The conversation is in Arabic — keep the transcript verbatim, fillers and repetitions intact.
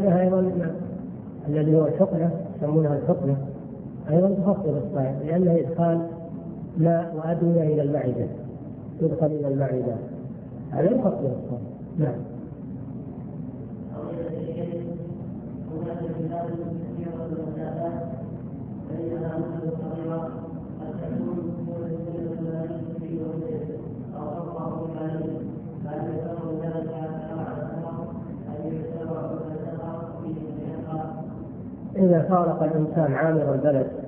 المعدة أيضا الذي هو الحقنة يسمونها الحقنة أيضا تفطر الصائم، لأنها إدخال ماء وأدوية إلى المعدة، تدخل إلى المعدة، هذا يفطر الصائم. نعم. إذا فارق الإنسان عامر البلد